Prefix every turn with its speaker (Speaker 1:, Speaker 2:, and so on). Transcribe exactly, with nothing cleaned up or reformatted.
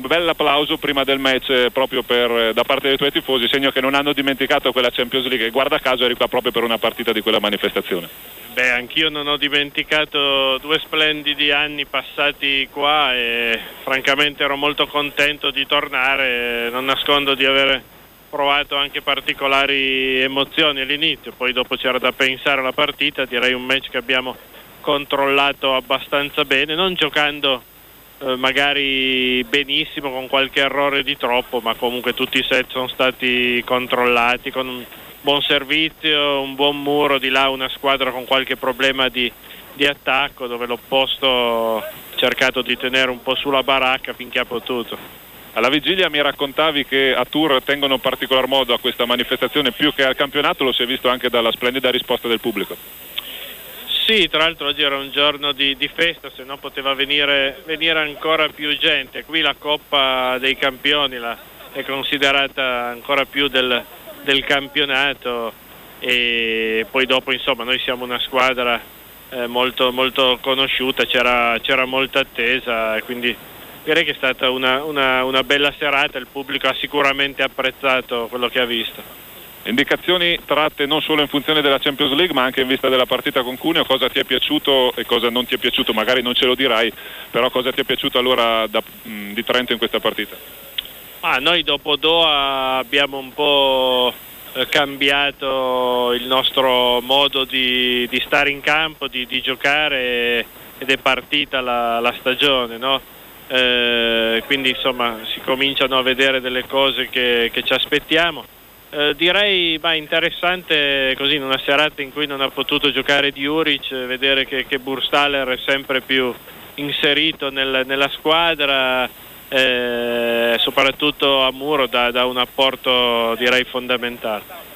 Speaker 1: bel applauso prima del match eh, proprio per, da parte dei tuoi tifosi, segno che non hanno dimenticato quella Champions League, e guarda caso eri qua proprio per una partita di quella manifestazione.
Speaker 2: Beh, anch'io non ho dimenticato due splendidi anni passati qua e francamente ero molto contento di tornare. Non nascondo di aver provato anche particolari emozioni all'inizio, poi dopo c'era da pensare alla partita. Direi un match che abbiamo controllato abbastanza bene, non giocando eh, magari benissimo, con qualche errore di troppo, ma comunque tutti i set sono stati controllati con un buon servizio, un buon muro. Di là una squadra con qualche problema di, di attacco, dove l'opposto ha cercato di tenere un po' sulla baracca finché ha potuto.
Speaker 1: Alla vigilia mi raccontavi che a Tours tengono particolar modo a questa manifestazione più che al campionato, lo si è visto anche dalla splendida risposta del pubblico.
Speaker 2: Sì, tra l'altro oggi era un giorno di, di festa, se no poteva venire, venire ancora più gente. Qui la Coppa dei Campioni la, è considerata ancora più del, del campionato, e poi dopo insomma noi siamo una squadra eh, molto, molto conosciuta, c'era, c'era molta attesa, e quindi direi che è stata una, una, una bella serata. Il pubblico ha sicuramente apprezzato quello che ha visto.
Speaker 1: Indicazioni tratte non solo in funzione della Champions League ma anche in vista della partita con Cuneo, cosa ti è piaciuto e cosa non ti è piaciuto, magari non ce lo dirai, però cosa ti è piaciuto allora da, mh, di Trento in questa partita?
Speaker 2: Ah, noi dopo Doha abbiamo un po' cambiato il nostro modo di, di stare in campo, di, di giocare, ed è partita la, la stagione, no? Eh, quindi insomma si cominciano a vedere delle cose che, che ci aspettiamo. Eh, direi ma interessante così in una serata in cui non ha potuto giocare Djuric, vedere che, che Burstaller è sempre più inserito nel, nella squadra, eh, soprattutto a Muro dà, dà un apporto direi fondamentale.